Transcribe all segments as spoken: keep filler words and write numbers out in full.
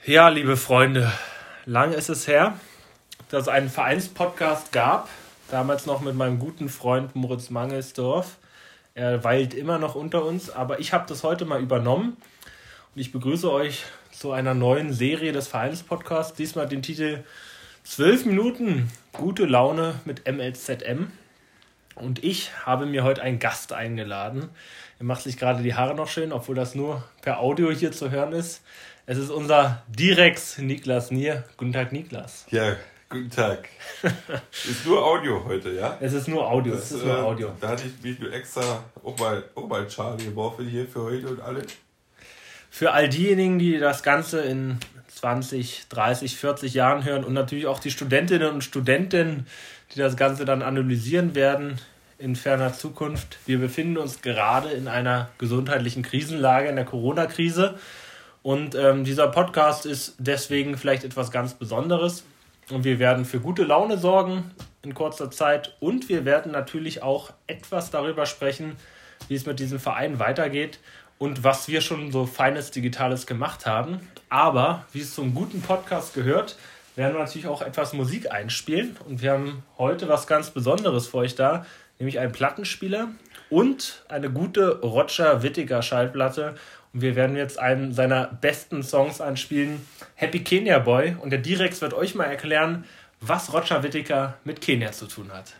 Ja, liebe Freunde, lang ist es her, dass es einen Vereinspodcast gab. Damals noch mit meinem guten Freund Moritz Mangelsdorf. Er weilt immer noch unter uns, aber ich habe das heute mal übernommen. Und ich begrüße euch zu einer neuen Serie des Vereinspodcasts. Diesmal den Titel zwölf Minuten gute Laune mit M L Z M. Und ich habe mir heute einen Gast eingeladen. Er macht sich gerade die Haare noch schön, obwohl das nur per Audio hier zu hören ist. Es ist unser Direx Niklas Nier. Guten Tag, Niklas. Ja, guten Tag. Ist nur Audio heute, ja? Es ist nur Audio, das, es ist nur äh, Audio. Da hatte ich mich nur extra auch mal, auch mal Charlie geworfen hier für heute und alle. Für all diejenigen, die das Ganze in zwanzig, dreißig, vierzig Jahren hören und natürlich auch die Studentinnen und Studenten, die das Ganze dann analysieren werden in ferner Zukunft. Wir befinden uns gerade in einer gesundheitlichen Krisenlage, in der Corona-Krise. Und ähm, dieser Podcast ist deswegen vielleicht etwas ganz Besonderes. Und wir werden für gute Laune sorgen in kurzer Zeit. Und wir werden natürlich auch etwas darüber sprechen, wie es mit diesem Verein weitergeht und was wir schon so Feines Digitales gemacht haben. Aber wie es zum guten Podcast gehört, werden wir natürlich auch etwas Musik einspielen. Und wir haben heute was ganz Besonderes für euch da, nämlich einen Plattenspieler und eine gute Roger Whittaker Schallplatte. Und wir werden jetzt einen seiner besten Songs anspielen, Happy Kenya Boy. Und der Direx wird euch mal erklären, was Roger Whittaker mit Kenia zu tun hat.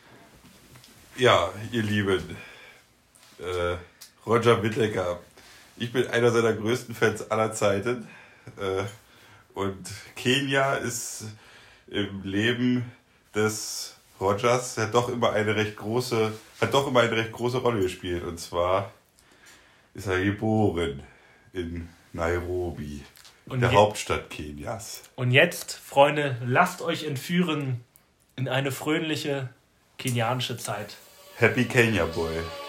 Ja, ihr Lieben, äh, Roger Whittaker. Ich bin einer seiner größten Fans aller Zeiten. Äh, und Kenia ist im Leben des Rogers hat doch immer eine recht große, hat doch immer eine recht große Rolle gespielt. Und zwar ist er geboren in Nairobi, und der je- Hauptstadt Kenias. Und jetzt, Freunde, lasst euch entführen in eine fröhliche kenianische Zeit. Happy Kenya Boy.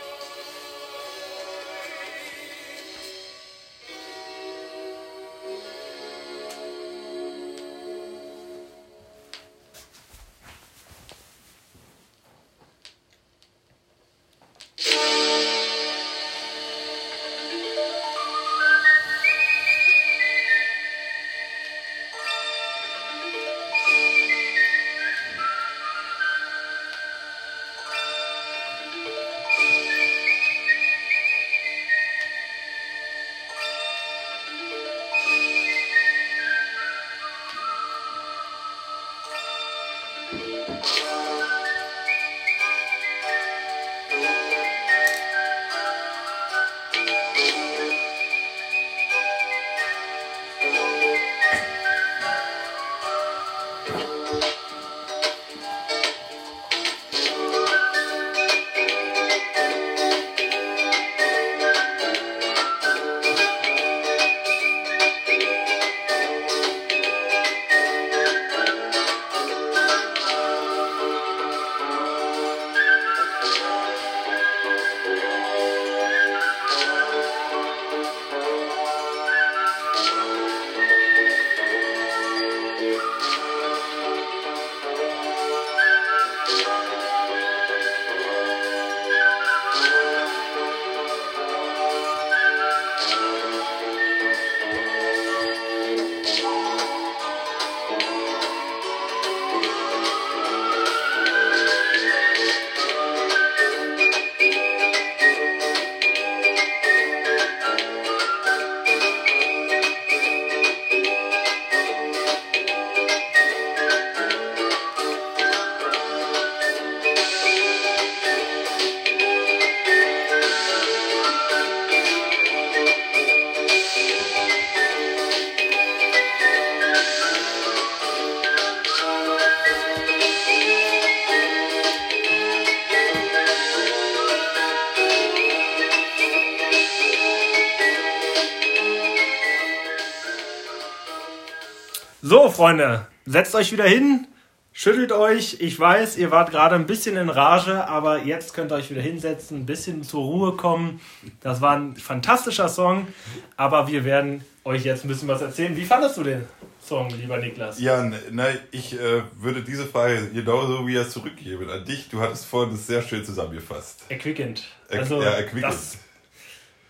So, Freunde, setzt euch wieder hin, schüttelt euch. Ich weiß, ihr wart gerade ein bisschen in Rage, aber jetzt könnt ihr euch wieder hinsetzen, ein bisschen zur Ruhe kommen. Das war ein fantastischer Song, aber wir werden euch jetzt ein bisschen was erzählen. Wie fandest du den Song, lieber Niklas? Ja, nein, ich äh, würde diese Frage genauso wie er zurückgeben an dich. Du hattest vorhin das sehr schön zusammengefasst. Erquickend. Er, Also, ja, erquickend. das,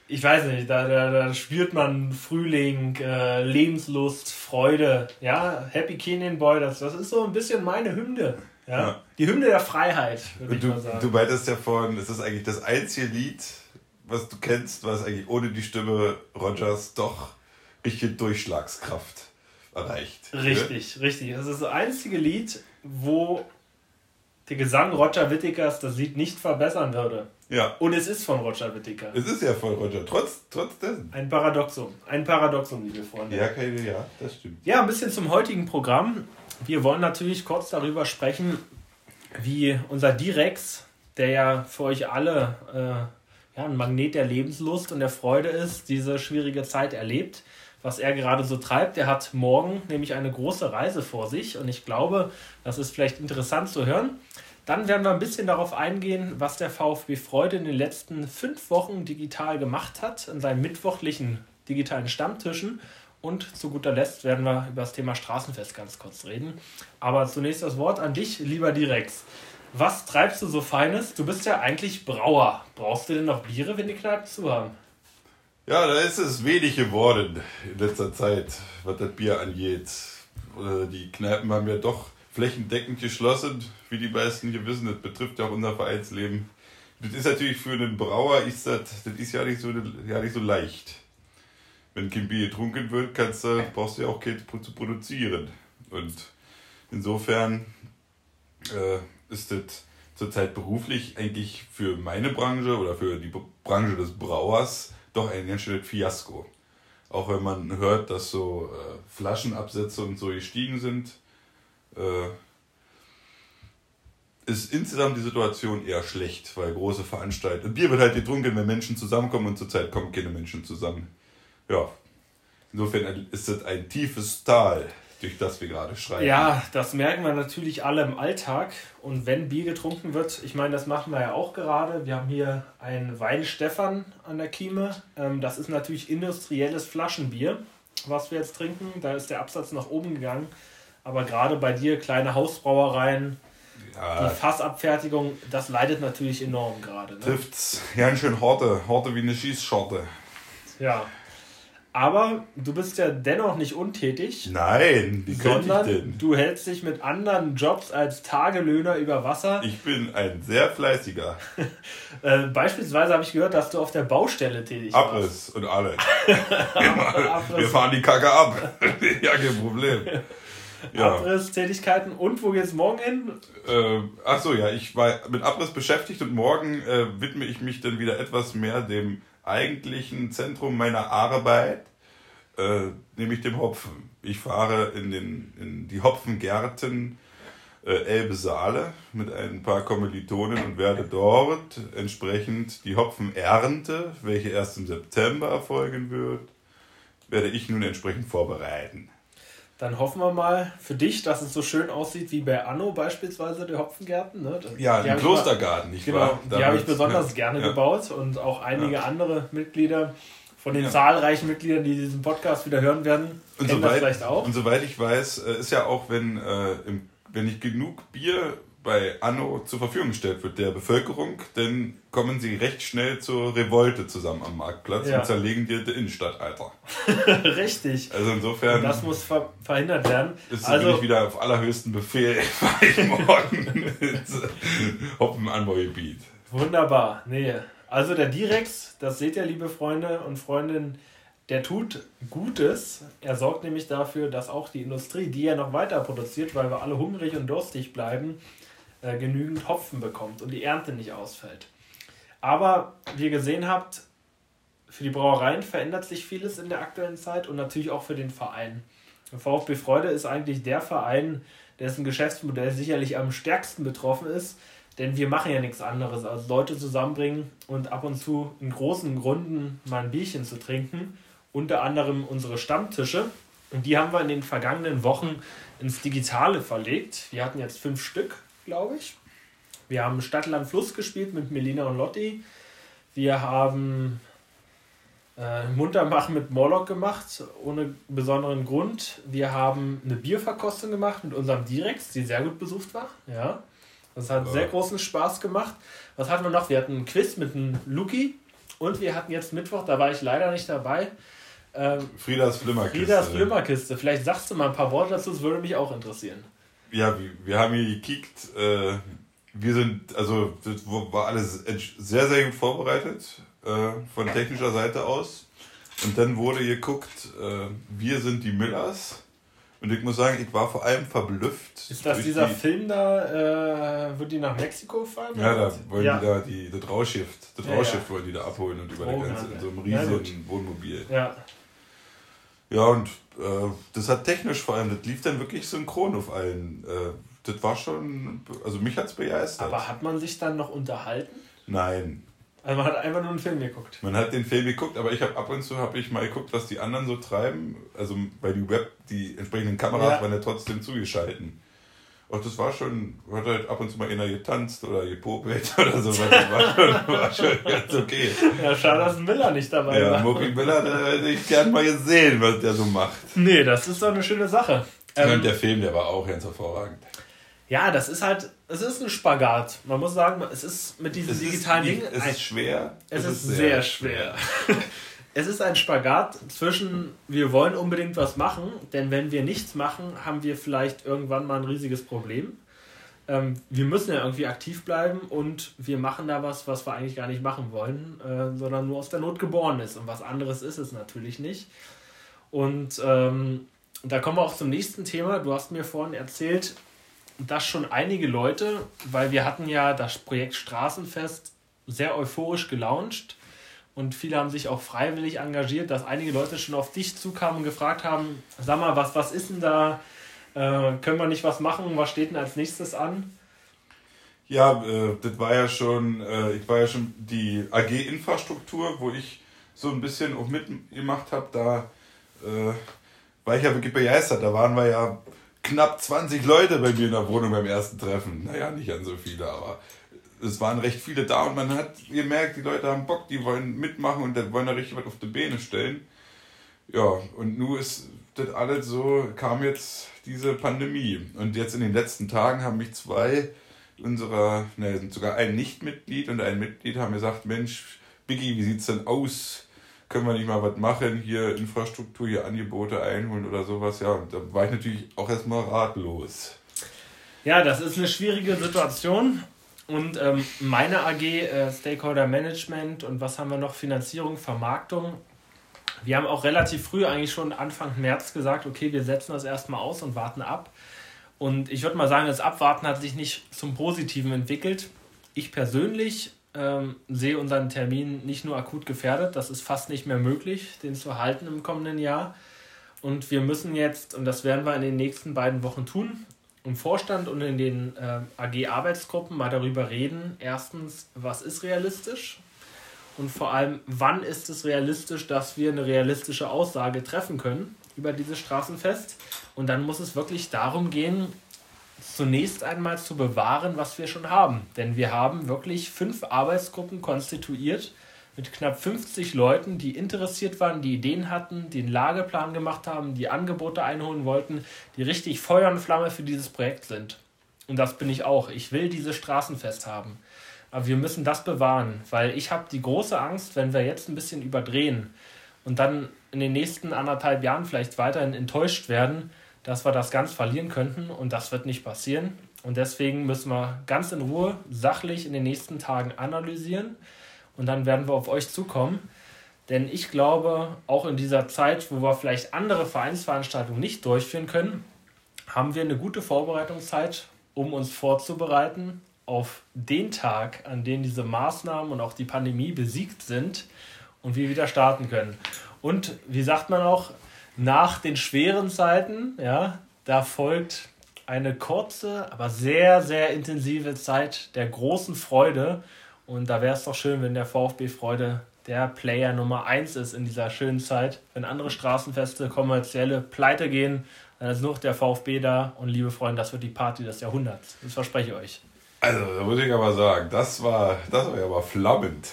ich weiß nicht, da, da, da spürt man Frühling, äh, Lebenslust, Freude. Ja, Happy Kenyan Boy, das, das ist so ein bisschen meine Hymne. Ja? Ja. Die Hymne der Freiheit, würde ich du, mal sagen. Du meintest ja vorhin, es ist eigentlich das einzige Lied, was du kennst, was eigentlich ohne die Stimme Rogers doch richtig Durchschlagskraft erreicht. Richtig, ne? richtig. Das ist das einzige Lied, wo der Gesang Roger Whittakers das Lied nicht verbessern würde. Ja. Und es ist von Roger Whittaker. Es ist ja von Roger, trotz, trotz dessen. Ein Paradoxum. Ein Paradoxum, liebe Freunde. Ja, keine, ja, das stimmt. Ja, ein bisschen zum heutigen Programm. Wir wollen natürlich kurz darüber sprechen, wie unser Direx, der ja für euch alle äh, ja, ein Magnet der Lebenslust und der Freude ist, diese schwierige Zeit erlebt. Was er gerade so treibt. Er hat morgen nämlich eine große Reise vor sich und ich glaube, das ist vielleicht interessant zu hören. Dann werden wir ein bisschen darauf eingehen, was der VfB Freude in den letzten fünf Wochen digital gemacht hat, in seinen mittwochlichen digitalen Stammtischen. Und zu guter Letzt werden wir über das Thema Straßenfest ganz kurz reden. Aber zunächst das Wort an dich, lieber Direx. Was treibst du so Feines? Du bist ja eigentlich Brauer. Brauchst du denn noch Biere, wenn die Kneipen zu haben? Ja, da ist es wenig geworden in letzter Zeit, was das Bier angeht. Die Kneipen haben ja doch flächendeckend geschlossen, wie die meisten hier wissen. Das betrifft ja auch unser Vereinsleben. Das ist natürlich für einen Brauer ist das, das ist ja nicht so, ja nicht so leicht. Wenn kein Bier getrunken wird, kannst du, brauchst du ja auch kein zu produzieren. Und insofern äh, ist das zurzeit beruflich eigentlich für meine Branche oder für die Branche des Brauers doch ein ganz schönes Fiasko. Auch wenn man hört, dass so äh, Flaschenabsätze und so gestiegen sind, äh, ist insgesamt die Situation eher schlecht, weil große Veranstaltungen... Bier wird halt getrunken, wenn Menschen zusammenkommen und zurzeit kommen keine Menschen zusammen. Ja, insofern ist das ein tiefes Tal, durch das wir gerade schreiten. Ja, das merken wir natürlich alle im Alltag. Und wenn Bier getrunken wird, ich meine, das machen wir ja auch gerade. Wir haben hier ein Wein-Stefan an der Kieme. Das ist natürlich industrielles Flaschenbier, was wir jetzt trinken. Da ist der Absatz nach oben gegangen. Aber gerade bei dir, kleine Hausbrauereien, ja, die Fassabfertigung, das leidet natürlich enorm gerade. Ne? Trifft's ganz schön Horte, Horte wie eine Schießschorte. Ja. Aber du bist ja dennoch nicht untätig. Nein, wie könnte sondern ich denn? Du hältst dich mit anderen Jobs als Tagelöhner über Wasser. Ich bin ein sehr fleißiger. äh, beispielsweise habe ich gehört, dass du auf der Baustelle tätig warst. Abriss und alles. Abriss. Wir fahren die Kacke ab. Ja, kein Problem. Ja. Abrisstätigkeiten. Und wo geht's morgen hin? Äh, achso, ja, ich war mit Abriss beschäftigt und morgen äh, widme ich mich dann wieder etwas mehr dem eigentlichen Zentrum meiner Arbeit, äh, nämlich dem Hopfen. Ich fahre in, den, in die Hopfengärten äh, Elbe-Saale mit ein paar Kommilitonen und werde dort entsprechend die Hopfenernte, welche erst im September erfolgen wird, werde ich nun entsprechend vorbereiten. Dann hoffen wir mal für dich, dass es so schön aussieht wie bei Anno beispielsweise, der Hopfengärten. Ne? Ja, im Klostergarten, nicht genau, wahr? Die habe ich besonders ja, gerne ja. gebaut und auch einige ja. andere Mitglieder von den ja. zahlreichen Mitgliedern, die diesen Podcast wieder hören werden, und kennen soweit, das vielleicht auch. Und soweit ich weiß, ist ja auch, wenn, äh, im, wenn nicht genug Bier bei Anno zur Verfügung gestellt wird der Bevölkerung, dann kommen sie recht schnell zur Revolte zusammen am Marktplatz ja. und zerlegen dir die Innenstadt, Alter. Richtig. Also insofern... Und das muss ver- verhindert werden. Ist also, bin ich wieder auf allerhöchsten Befehl bei morgen ins Hopfenanbaugebiet. Wunderbar. Nee. Also der Direx, das seht ihr, liebe Freunde und Freundinnen, der tut Gutes. Er sorgt nämlich dafür, dass auch die Industrie, die ja noch weiter produziert, weil wir alle hungrig und durstig bleiben, äh, genügend Hopfen bekommt und die Ernte nicht ausfällt. Aber wie ihr gesehen habt, für die Brauereien verändert sich vieles in der aktuellen Zeit und natürlich auch für den Verein. Der VfB Freude ist eigentlich der Verein, dessen Geschäftsmodell sicherlich am stärksten betroffen ist, denn wir machen ja nichts anderes, als Leute zusammenbringen und ab und zu in großen Runden mal ein Bierchen zu trinken. Unter anderem unsere Stammtische. Und die haben wir in den vergangenen Wochen ins Digitale verlegt. Wir hatten jetzt fünf Stück, glaube ich. Wir haben Stadt, Land, Fluss gespielt mit Melina und Lotti. Wir haben äh, Muntermach mit Morlock gemacht, ohne besonderen Grund. Wir haben eine Bierverkostung gemacht mit unserem Direx, die sehr gut besucht war. Ja. Das hat sehr großen Spaß gemacht. Was hatten wir noch? Wir hatten einen Quiz mit einem Luki Und wir hatten jetzt Mittwoch, da war ich leider nicht dabei. Ähm, Friedas Flimmerkiste. Friedas Flimmerkiste. Vielleicht sagst du mal ein paar Worte dazu, das würde mich auch interessieren. Ja, wir, wir haben hier gekickt. Äh, wir sind, also das war alles sehr, sehr gut vorbereitet äh, von technischer Seite aus. Und dann wurde geguckt, äh, wir sind die Millers. Und ich muss sagen, ich war vor allem verblüfft. Ist das dieser die, Film da, äh, wo die nach Mexiko fahren? Ja, da wollen ja. die da die, das Rausschiff, das ja, Rausschiff ja. wollen die da abholen und über oh, der Grenze ja. in so einem riesigen ja, Wohnmobil. Ja. Ja, und äh, das hat technisch vor allem, das lief dann wirklich synchron auf allen. Äh, das war schon, also mich hat es begeistert. Aber hat man sich dann noch unterhalten? Nein. Also man hat einfach nur einen Film geguckt. Man hat den Film geguckt, aber ich habe ab und zu habe ich mal geguckt, was die anderen so treiben. Also bei die Web, die entsprechenden Kameras ja. waren ja trotzdem zugeschalten. Und das war schon, hat halt ab und zu mal einer getanzt oder gepopelt oder so. Das war schon, war schon ganz okay. Ja, schade, dass Miller nicht dabei ja, war. Ja, Moki Miller, da hätte ich gern mal gesehen, was der so macht. Nee, das ist doch eine schöne Sache. Ähm, und der Film, der war auch ganz hervorragend. Ja, das ist halt, es ist ein Spagat. Man muss sagen, es ist mit diesen es digitalen Dingen... Es ist schwer. Es, es ist, ist sehr schwer. schwer. Es ist ein Spagat zwischen, wir wollen unbedingt was machen, denn wenn wir nichts machen, haben wir vielleicht irgendwann mal ein riesiges Problem. Ähm, wir müssen ja irgendwie aktiv bleiben und wir machen da was, was wir eigentlich gar nicht machen wollen, äh, sondern nur aus der Not geboren ist. Und was anderes ist es natürlich nicht. Und ähm, da kommen wir auch zum nächsten Thema. Du hast mir vorhin erzählt, dass schon einige Leute, weil wir hatten ja das Projekt Straßenfest sehr euphorisch gelauncht und viele haben sich auch freiwillig engagiert, dass einige Leute schon auf dich zukamen und gefragt haben, sag mal, was, was ist denn da, äh, können wir nicht was machen, was steht denn als nächstes an? Ja, äh, das war ja schon, äh, ich war ja schon die A G-Infrastruktur, wo ich so ein bisschen auch mitgemacht habe, da äh, war ich ja wirklich begeistert, da waren wir ja knapp zwanzig Leute bei mir in der Wohnung beim ersten Treffen. Naja, nicht an so viele, aber es waren recht viele da und man hat gemerkt, die Leute haben Bock, die wollen mitmachen und wollen da richtig was auf die Beine stellen. Ja, und nun ist das alles so, kam jetzt diese Pandemie. Und jetzt in den letzten Tagen haben mich zwei unserer, ne, sogar ein Nichtmitglied und ein Mitglied haben gesagt, Mensch, Biggie, wie sieht's denn aus? Können wir nicht mal was machen, hier Infrastruktur, hier Angebote einholen oder sowas. Ja, und da war ich natürlich auch erstmal ratlos. Ja, das ist eine schwierige Situation. Und ähm, meine A G, äh, Stakeholder Management und was haben wir noch, Finanzierung, Vermarktung. Wir haben auch relativ früh, eigentlich schon Anfang März gesagt, okay, wir setzen das erstmal aus und warten ab. Und ich würde mal sagen, das Abwarten hat sich nicht zum Positiven entwickelt. Ich persönlich Ähm, sehe unseren Termin nicht nur akut gefährdet, das ist fast nicht mehr möglich, den zu halten im kommenden Jahr. Und wir müssen jetzt, und das werden wir in den nächsten beiden Wochen tun, im Vorstand und in den äh, A G-Arbeitsgruppen mal darüber reden. Erstens, was ist realistisch? Und vor allem, wann ist es realistisch, dass wir eine realistische Aussage treffen können über dieses Straßenfest? Und dann muss es wirklich darum gehen, zunächst einmal zu bewahren, was wir schon haben. Denn wir haben wirklich fünf Arbeitsgruppen konstituiert mit knapp fünfzig Leuten, die interessiert waren, die Ideen hatten, die einen Lageplan gemacht haben, die Angebote einholen wollten, die richtig Feuer und Flamme für dieses Projekt sind. Und das bin ich auch. Ich will dieses Straßenfest haben. Aber wir müssen das bewahren, weil ich habe die große Angst, wenn wir jetzt ein bisschen überdrehen und dann in den nächsten anderthalb Jahren vielleicht weiterhin enttäuscht werden, dass wir das ganz verlieren könnten und das wird nicht passieren. Und deswegen müssen wir ganz in Ruhe, sachlich in den nächsten Tagen analysieren und dann werden wir auf euch zukommen. Denn ich glaube, auch in dieser Zeit, wo wir vielleicht andere Vereinsveranstaltungen nicht durchführen können, haben wir eine gute Vorbereitungszeit, um uns vorzubereiten auf den Tag, an dem diese Maßnahmen und auch die Pandemie besiegt sind und wir wieder starten können. Und wie sagt man auch, nach den schweren Zeiten, ja, da folgt eine kurze, aber sehr, sehr intensive Zeit der großen Freude. Und da wäre es doch schön, wenn der VfB Freude der Player Nummer eins ist in dieser schönen Zeit. Wenn andere Straßenfeste, kommerzielle pleite gehen, dann ist nur der VfB da. Und liebe Freunde, das wird die Party des Jahrhunderts. Das verspreche ich euch. Also, da muss ich aber sagen, das war, das war ja aber flammend,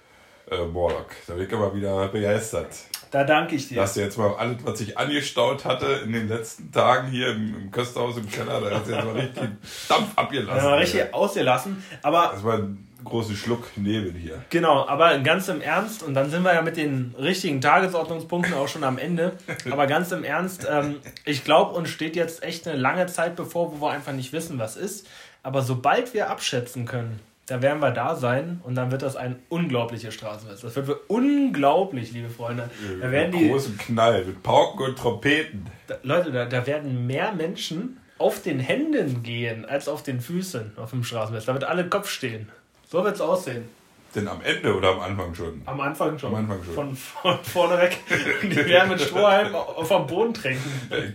äh, Morlock. Da bin ich aber wieder begeistert. Da danke ich dir. Dass du jetzt mal alles, was sich angestaut hatte in den letzten Tagen hier im, im Kösterhaus im Keller, da hast du jetzt mal richtig Dampf abgelassen. Ja, richtig ausgelassen. Aber das war großen Schluck Nebel hier. Genau, aber ganz im Ernst, und dann sind wir ja mit den richtigen Tagesordnungspunkten auch schon am Ende, aber ganz im Ernst, ähm, ich glaube, uns steht jetzt echt eine lange Zeit bevor, wo wir einfach nicht wissen, was ist, aber sobald wir abschätzen können, da werden wir da sein und dann wird das ein unglaubliches Straßenfest. Das wird unglaublich, liebe Freunde. Da werden die großen Knall mit Pauken und Trompeten. Da, Leute, da, da werden mehr Menschen auf den Händen gehen als auf den Füßen auf dem Straßenfest. Da wird alle Kopf stehen. So wird es aussehen. Denn am Ende oder am Anfang schon? Am Anfang schon. Am Anfang schon. Von, von vorne weg. Die werden mit Strohhalm auf dem Boden tränken.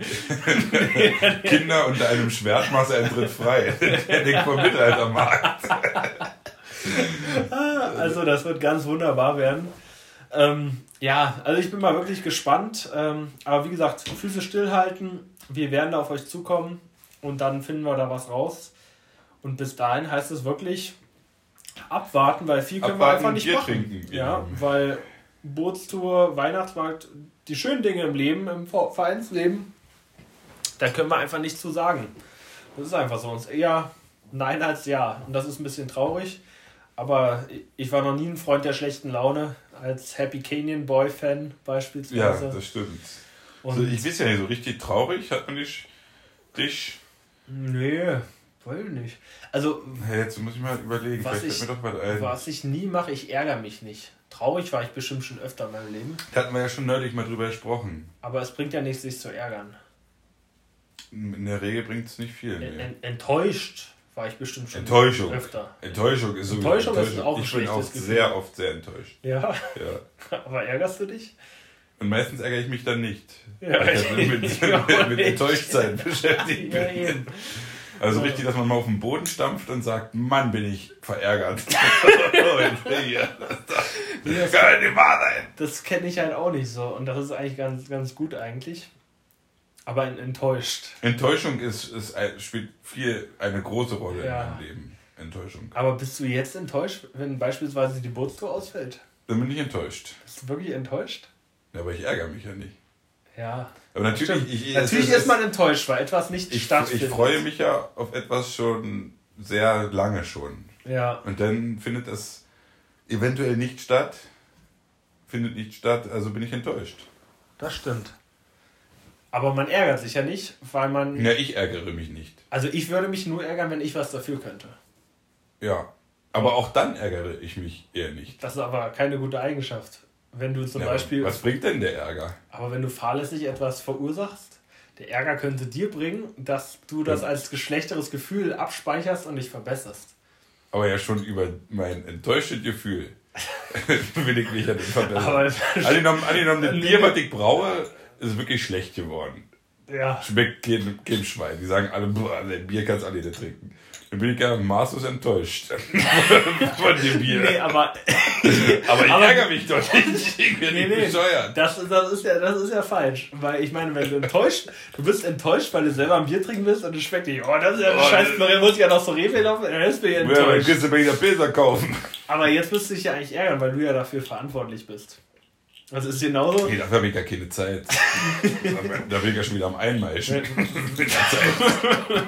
Kinder unter einem Schwert machst einen Tritt frei. Der denkt vom Mittelaltermarkt. Also das wird ganz wunderbar werden. Ähm, ja, also ich bin mal wirklich gespannt. Ähm, aber wie gesagt, Füße stillhalten. Wir werden da auf euch zukommen. Und dann finden wir da was raus. Und bis dahin heißt es wirklich abwarten, weil viel können abwarten, wir einfach nicht Bier machen. Trinken, ja, genau. Weil Bootstour, Weihnachtsmarkt, die schönen Dinge im Leben, im Vereinsleben, da können wir einfach nichts zu sagen. Das ist einfach so. Uns eher nein als ja. Und das ist ein bisschen traurig. Aber ich war noch nie ein Freund der schlechten Laune, als Happy Canyon Boy Fan beispielsweise. Ja, das stimmt. Und also ich weiß ja nicht, so richtig traurig hat man dich... dich nee, wollte nicht. Also, hey, jetzt muss ich mal überlegen, was vielleicht ich, fällt mir doch was ein. Was ich nie mache, ich ärgere mich nicht. Traurig war ich bestimmt schon öfter in meinem Leben. Da hatten wir ja schon neulich mal drüber gesprochen. Aber es bringt ja nichts, sich zu ärgern. In der Regel bringt es nicht viel. Nee. Ent- Enttäuscht war ich bestimmt schon Enttäuschung. öfter. Enttäuschung ist sowieso Enttäuschung, Enttäuschung. ist auch ein Ich bin auch schlechtes Gefühl. sehr oft sehr enttäuscht. Ja, Ja. aber ärgerst du dich? Und meistens ärgere ich mich dann nicht. Ja, weil ich halt mit, mit, mit Enttäuschtsein beschäftigt Ja, bin. eben. Also richtig, dass man mal auf den Boden stampft und sagt, Mann, bin ich verärgert. Das kann nicht wahr sein. Das kenne ich halt auch nicht so. Und das ist eigentlich ganz, ganz gut eigentlich. Aber enttäuscht. Enttäuschung ist, ist, spielt viel eine große Rolle Ja. in meinem Leben. Enttäuschung. Aber bist du jetzt enttäuscht, wenn beispielsweise die Bootstour ausfällt? Dann bin ich enttäuscht. Bist du wirklich enttäuscht? Ja, aber ich ärgere mich ja nicht. Ja. Aber natürlich, ich, ich, natürlich es, ist man enttäuscht, weil etwas nicht ich, stattfindet. ich freue mich ja auf etwas schon sehr lange schon. Ja. Und dann findet es eventuell nicht statt. Findet nicht statt, also bin ich enttäuscht. Das stimmt. Aber man ärgert sich ja nicht, weil man... Ja, ich ärgere mich nicht. Also ich würde mich nur ärgern, wenn ich was dafür könnte. Ja, aber auch dann ärgere ich mich eher nicht. Das ist aber keine gute Eigenschaft. Wenn du zum Ja, Beispiel... was bringt denn der Ärger? Aber wenn du fahrlässig etwas verursachst, der Ärger könnte dir bringen, dass du das Ja. als schlechteres Gefühl abspeicherst und dich verbesserst. Aber ja schon über mein enttäuschtes Gefühl will ich mich ja nicht verbessern. Aber Angenommen, angenommen das Nee. Bier, was ich braue, ist wirklich schlecht geworden. ja, Schmeckt kein, kein Schwein. Die sagen alle, boah, das Bier kannst du alle nicht trinken. Dann bin ich ja maßlos enttäuscht von dem Bier. nee, aber Aber ich aber- ärgere mich doch nicht. Ich bin Nee, nicht nee. bescheuert. das, das, ist ja, das ist ja falsch. Weil ich meine, wenn du enttäuscht, du bist enttäuscht, weil du selber ein Bier trinken willst und es schmeckt nicht. Oh, das ist ja eine Oh, scheiß das- Florian, muss ich ja noch so Rewe laufen, dann ist mir Ja, dann enttäuscht. kannst du bei jeder Pilser kaufen. Aber jetzt müsst du dich ja eigentlich ärgern, weil du ja dafür verantwortlich bist. Das ist genauso. Nee, dafür habe ich gar keine Zeit. Da bin ich ja schon wieder am Einmeischen. Mit der Zeit.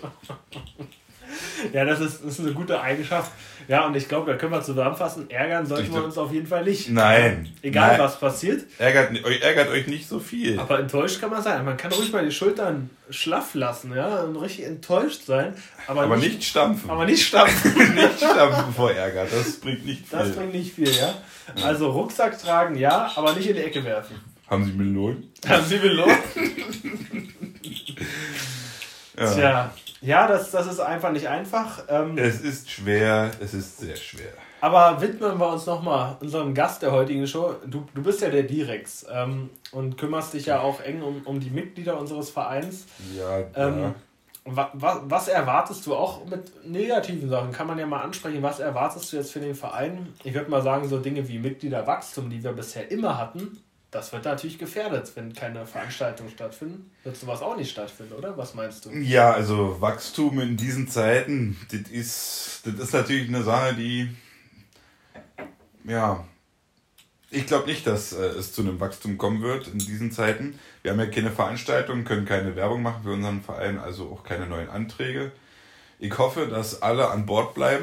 Ja, das ist, das ist eine gute Eigenschaft. Ja, und ich glaube, da können wir zusammenfassen, ärgern sollten Ich wir glaub- uns auf jeden Fall nicht. Nein. Egal, Nein. was passiert. Ärgert, euch ärgert euch nicht so viel. Aber enttäuscht kann man sein. Man kann ruhig mal die Schultern schlaff lassen, ja, und richtig enttäuscht sein. Aber, Aber nicht, nicht stampfen. aber nicht stampfen. nicht stampfen vor Ärger. Das bringt nicht viel. Das bringt nicht viel, ja. Also Rucksack tragen, ja, aber nicht in die Ecke werfen. Haben Sie Melonen? Haben Sie belohnt? Ja. Tja, ja, das, das ist einfach nicht einfach. Ähm, Es ist schwer. Es ist sehr schwer. Aber widmen wir uns nochmal unserem Gast der heutigen Show. Du, du bist ja der Direx ähm, und kümmerst dich ja auch eng um, um die Mitglieder unseres Vereins. Ja, Ähm, ja. wa, wa, was erwartest du auch mit negativen Sachen? Kann man ja mal ansprechen. Was erwartest du jetzt für den Verein? Ich würde mal sagen, so Dinge wie Mitgliederwachstum, die wir bisher immer hatten, das wird natürlich gefährdet, wenn keine Veranstaltungen stattfinden. Wird sowas auch nicht stattfinden, oder? Was meinst du? Ja, also Wachstum in diesen Zeiten, das ist, das ist natürlich eine Sache, die, ja, ich glaube nicht, dass äh, es zu einem Wachstum kommen wird in diesen Zeiten. Wir haben ja keine Veranstaltungen, können keine Werbung machen für unseren Verein, also auch keine neuen Anträge. Ich hoffe, dass alle an Bord bleiben,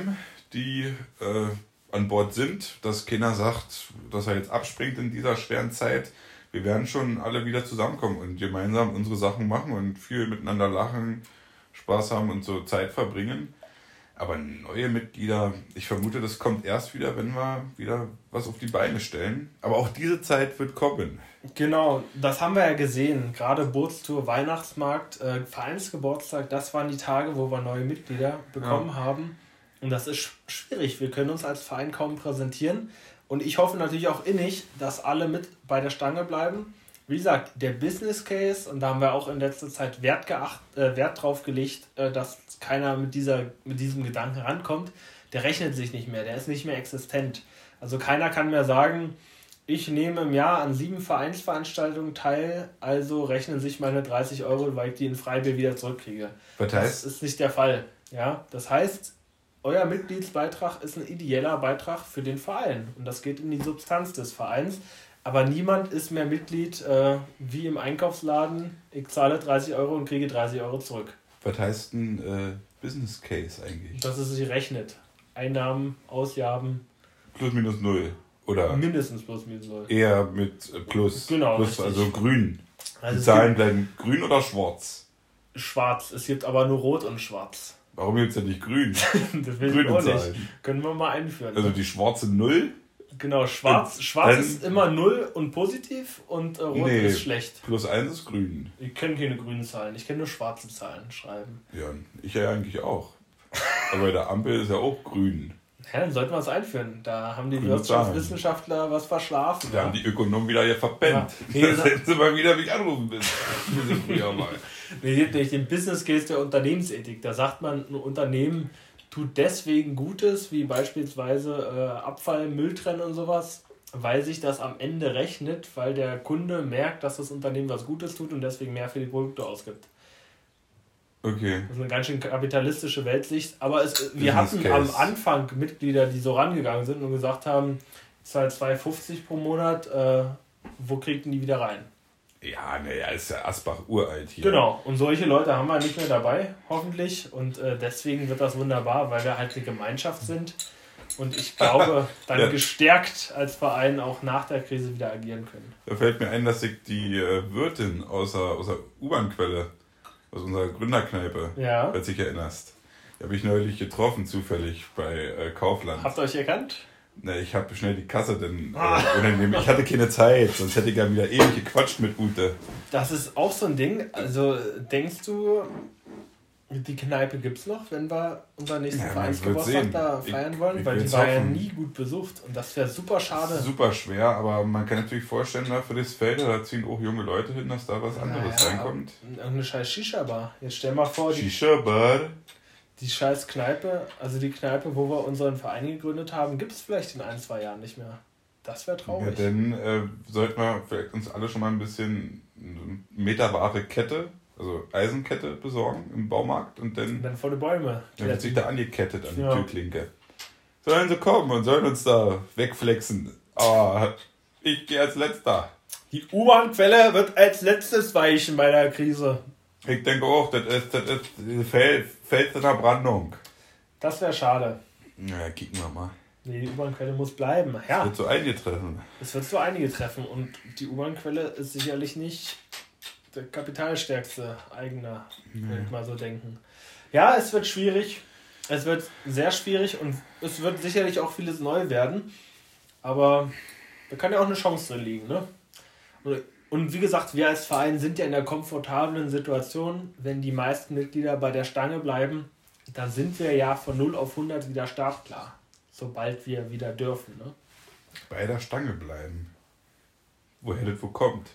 die äh, an Bord sind, dass keiner sagt, dass er jetzt abspringt in dieser schweren Zeit. Wir werden schon alle wieder zusammenkommen und gemeinsam unsere Sachen machen und viel miteinander lachen, Spaß haben und so Zeit verbringen. Aber neue Mitglieder, ich vermute, das kommt erst wieder, wenn wir wieder was auf die Beine stellen. Aber auch diese Zeit wird kommen. Genau, das haben wir ja gesehen. Gerade Bootstour, Weihnachtsmarkt, äh, Vereinsgeburtstag, das waren die Tage, wo wir neue Mitglieder bekommen ja. haben. Und das ist schwierig. Wir können uns als Verein kaum präsentieren. Und ich hoffe natürlich auch innig, dass alle mit bei der Stange bleiben. Wie gesagt, der Business Case, und da haben wir auch in letzter Zeit Wert, geacht, äh, Wert drauf gelegt, äh, dass keiner mit, dieser, mit diesem Gedanken rankommt, der rechnet sich nicht mehr, der ist nicht mehr existent. Also keiner kann mehr sagen, ich nehme im Jahr an sieben Vereinsveranstaltungen teil, also rechnen sich meine dreißig Euro, weil ich die in Freibier wieder zurückkriege. Was heißt? Das ist nicht der Fall. Ja? Das heißt, euer Mitgliedsbeitrag ist ein ideeller Beitrag für den Verein und das geht in die Substanz des Vereins. Aber niemand ist mehr Mitglied äh, wie im Einkaufsladen. Ich zahle dreißig Euro und kriege dreißig Euro zurück. Was heißt ein äh, Business Case eigentlich? Dass es sich rechnet. Einnahmen, Ausgaben. Plus minus null. Oder mindestens plus minus null. Eher mit äh, Plus. Genau. Plus, also grün. Also die Zahlen bleiben grün oder schwarz? Schwarz. Es gibt aber nur rot und schwarz. Warum gibt es denn nicht grün? Das will ich auch nicht. Können wir mal einführen. Also die schwarze Null? Genau, schwarz, schwarz ist immer null und positiv und äh, rot nee, ist schlecht. Plus eins ist grün. Ich kenne keine grünen Zahlen, ich kenne nur schwarze Zahlen schreiben. Ja, ich ja eigentlich auch. Aber bei der Ampel ist ja auch grün. Ja, dann sollten wir es einführen. Da haben die Wirtschaftswissenschaftler was verschlafen. Da ja. haben die Ökonomen wieder hier verpennt. Ja. Nee, das hätten sie mal wieder mich anrufen müssen. früher mal. Nee, nicht den Business Case der Unternehmensethik. Da sagt man, ein Unternehmen tut deswegen Gutes, wie beispielsweise äh, Abfall, Müll trennen und sowas, weil sich das am Ende rechnet, weil der Kunde merkt, dass das Unternehmen was Gutes tut und deswegen mehr für die Produkte ausgibt. Okay. Das ist eine ganz schön kapitalistische Weltsicht. Aber es, wir hatten am Anfang Mitglieder, die so rangegangen sind und gesagt haben, ich zahle zwei Euro fünfzig pro Monat, äh, wo kriegten die wieder rein? Ja, naja, ist ja Asbach uralt hier. Genau, und solche Leute haben wir nicht mehr dabei, hoffentlich. Und äh, deswegen wird das wunderbar, weil wir halt eine Gemeinschaft sind. Und ich glaube, dann ja. gestärkt als Verein auch nach der Krise wieder agieren können. Da fällt mir ein, dass ich die äh, Wirtin aus der, aus der U-Bahn-Quelle, aus unserer Gründerkneipe, ja. falls dich erinnerst, die habe ich neulich getroffen, zufällig bei äh, Kaufland. Habt ihr euch erkannt? Na, ich habe schnell die Kasse denn äh, unangenehm. Ich hatte keine Zeit, sonst hätte ich ja wieder ewig gequatscht mit Ute. Das ist auch so ein Ding. Also denkst du, die Kneipe gibt's noch, wenn wir unser nächsten ja, Vereinsgeburtstag da feiern ich, wollen? Ich Weil die war hoffen. ja nie gut besucht und das wäre super schade. Super schwer, aber man kann natürlich vorstellen, da für das Feld, da ziehen auch junge Leute hin, dass da was anderes naja, reinkommt. Irgendeine scheiß Shisha-Bar. Jetzt stell mal vor, die Shisha-Bar. Die scheiß Kneipe, also die Kneipe, wo wir unseren Verein gegründet haben, gibt es vielleicht in ein, zwei Jahren nicht mehr. Das wäre traurig. Ja, dann äh, sollten wir vielleicht uns alle schon mal ein bisschen eine meterware Kette, also Eisenkette besorgen im Baumarkt und dann, und dann vor die Bäume. Dann wird sich da angekettet an die ja. Türklinke. Sollen sie kommen und sollen uns da wegflexen. Aber ich gehe als Letzter. Die U-Bahn-Quelle wird als letztes weichen bei der Krise. Ich denke auch, das ist, das ist Feld, Feld in der Brandung. Das wäre schade. Na, kicken wir mal. Nee, die U-Bahn-Quelle muss bleiben. Ja. Es wird so einige treffen. Es wird so einige treffen und die U-Bahn-Quelle ist sicherlich nicht der kapitalstärkste Eigner, nee. würde ich mal so denken. Ja, es wird schwierig. Es wird sehr schwierig und es wird sicherlich auch vieles neu werden. Aber da kann ja auch eine Chance drin liegen, ne? Und Und wie gesagt, wir als Verein sind ja in der komfortablen Situation, wenn die meisten Mitglieder bei der Stange bleiben, dann sind wir ja von null auf hundert wieder startklar, sobald wir wieder dürfen. Ne? Bei der Stange bleiben? Woher das wo kommt?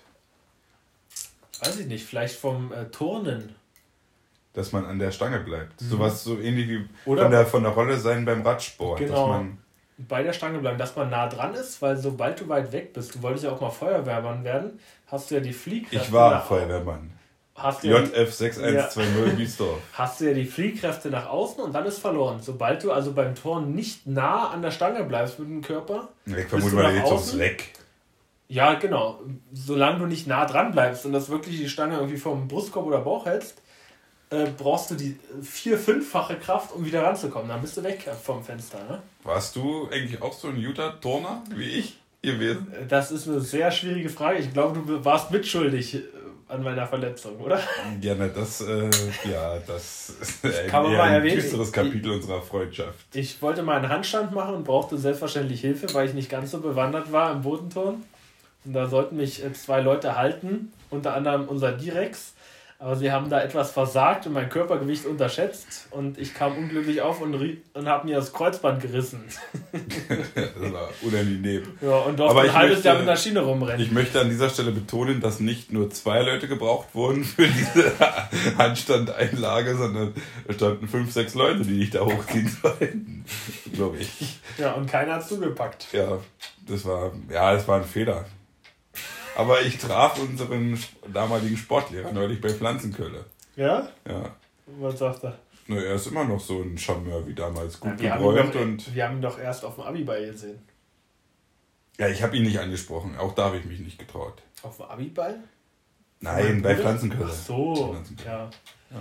Weiß ich nicht, vielleicht vom äh, Turnen. Dass man an der Stange bleibt. Mhm. Sowas so ähnlich wie Oder von der, von der Rolle sein beim Radsport. Genau. Dass man bei der Stange bleiben, dass man nah dran ist, weil sobald du weit weg bist, du wolltest ja auch mal Feuerwehrmann werden, hast du ja die Fliehkräfte. Ich war nach, Feuerwehrmann. Hast du J F sechs eins zwei null ja, Wiesdorf. Hast du ja die Fliehkräfte nach außen und dann ist verloren. Sobald du also beim Turnen nicht nah an der Stange bleibst mit dem Körper, ich vermute mal, jetzt aufs Weg. Ja, genau. Solange du nicht nah dran bleibst und das wirklich die Stange irgendwie vom Brustkorb oder Bauch hältst, äh, brauchst du die vier-, fünffache Kraft, um wieder ranzukommen. Dann bist du weg vom Fenster. Ne? Warst du eigentlich auch so ein Utah-Turner wie ich gewesen? Das ist eine sehr schwierige Frage. Ich glaube, du warst mitschuldig an meiner Verletzung, oder? Ja, na, das, äh, ja, das ist ein, Kann man mal ein erwähnen. düsteres Kapitel ich, unserer Freundschaft. Ich wollte mal einen Handstand machen und brauchte selbstverständlich Hilfe, weil ich nicht ganz so bewandert war im Bodenturnen. Und da sollten mich zwei Leute halten, unter anderem unser Direx. Aber sie haben da etwas versagt und mein Körpergewicht unterschätzt. Und ich kam unglücklich auf und, und habe mir das Kreuzband gerissen. Das war unangenehm. Ja, und durfte ein halbes möchte, Jahr mit der Schiene rumrennen. Ich möchte an dieser Stelle betonen, dass nicht nur zwei Leute gebraucht wurden für diese Handstandeinlage, sondern es standen fünf, sechs Leute, die dich da hochziehen sollten. Glaube ich. Ja, und keiner hat zugepackt. Ja, das war, ja, das war ein Fehler. Aber ich traf unseren damaligen Sportlehrer neulich bei Pflanzenkölle. Ja? Ja. Was sagt er? Na, er ist immer noch so ein Charmeur wie damals. Gut ja, gebräunt wir und. Wir haben ihn doch erst auf dem Abiball gesehen. Ja, ich habe ihn nicht angesprochen. Auch da habe ich mich nicht getraut. Auf dem Abiball? Nein, bei Pflanzenkölle. Ach so, Pflanzenkölle. ja. ja.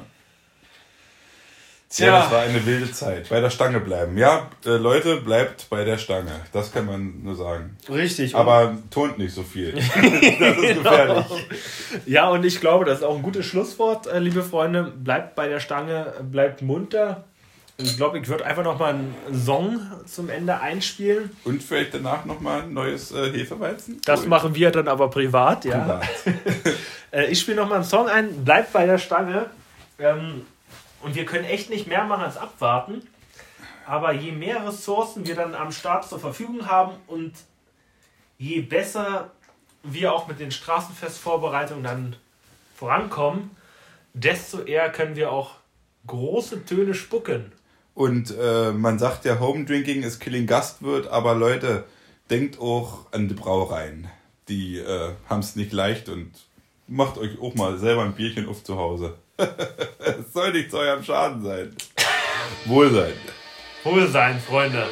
Ja, das war eine wilde Zeit. Bei der Stange bleiben. Ja, äh, Leute, bleibt bei der Stange. Das kann man nur sagen. Richtig. Aber turnt nicht so viel. Das ist gefährlich. Ja, und ich glaube, das ist auch ein gutes Schlusswort, äh, liebe Freunde. Bleibt bei der Stange, bleibt munter. Ich glaube, ich würde einfach nochmal einen Song zum Ende einspielen. Und vielleicht danach nochmal ein neues äh, Hefeweizen? Das cool. Machen wir dann aber privat, ja. Privat. äh, ich spiele nochmal einen Song ein. Bleibt bei der Stange. Ähm, Und wir können echt nicht mehr machen als abwarten. Aber je mehr Ressourcen wir dann am Start zur Verfügung haben und je besser wir auch mit den Straßenfestvorbereitungen dann vorankommen, desto eher können wir auch große Töne spucken. Und äh, man sagt ja, Home Drinking ist Killing Gastwirt, aber Leute, denkt auch an die Brauereien. Die äh, haben es nicht leicht und macht euch auch mal selber ein Bierchen auf zu Hause. Es soll nicht zu eurem Schaden sein. Wohlsein. Wohlsein, Freunde.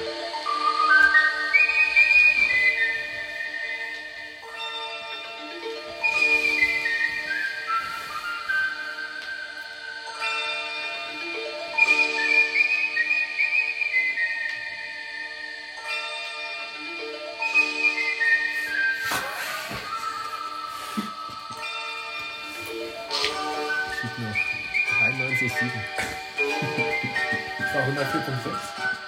dreiundneunzig Komma sieben. Das war hundertvier Komma sechs.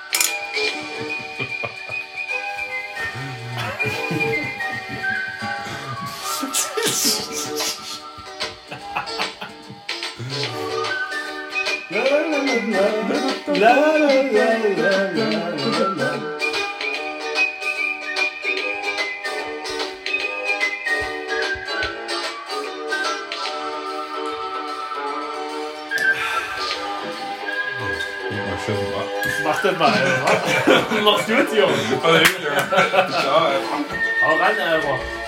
La la la la la la. Mach das mal, Alter. Mach's gut, Junge. Hau ran, Alter.